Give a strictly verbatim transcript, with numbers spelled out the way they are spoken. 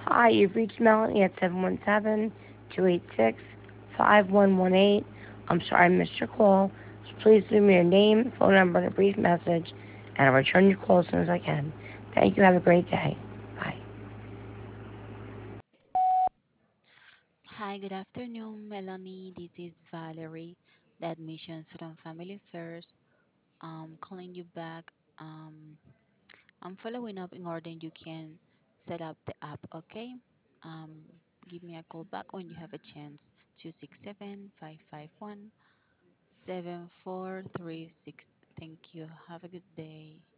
Hi, you've reached Melanie at seven one seven, two eight six, five one one eight. I'm sorry I missed your call. So please leave me your name, phone number, and a brief message, and I'll return your call as soon as I can. Thank you. Have a great day. Bye. Hi, good afternoon, Melanie. This is Valerie, the admissions from Family Affairs. Um, calling you back. Um, I'm following up in order you can set up the app, okay? Um, Give me a call back when you have a chance. two six seven, five five one, seven four three six. Thank you. Have a good day.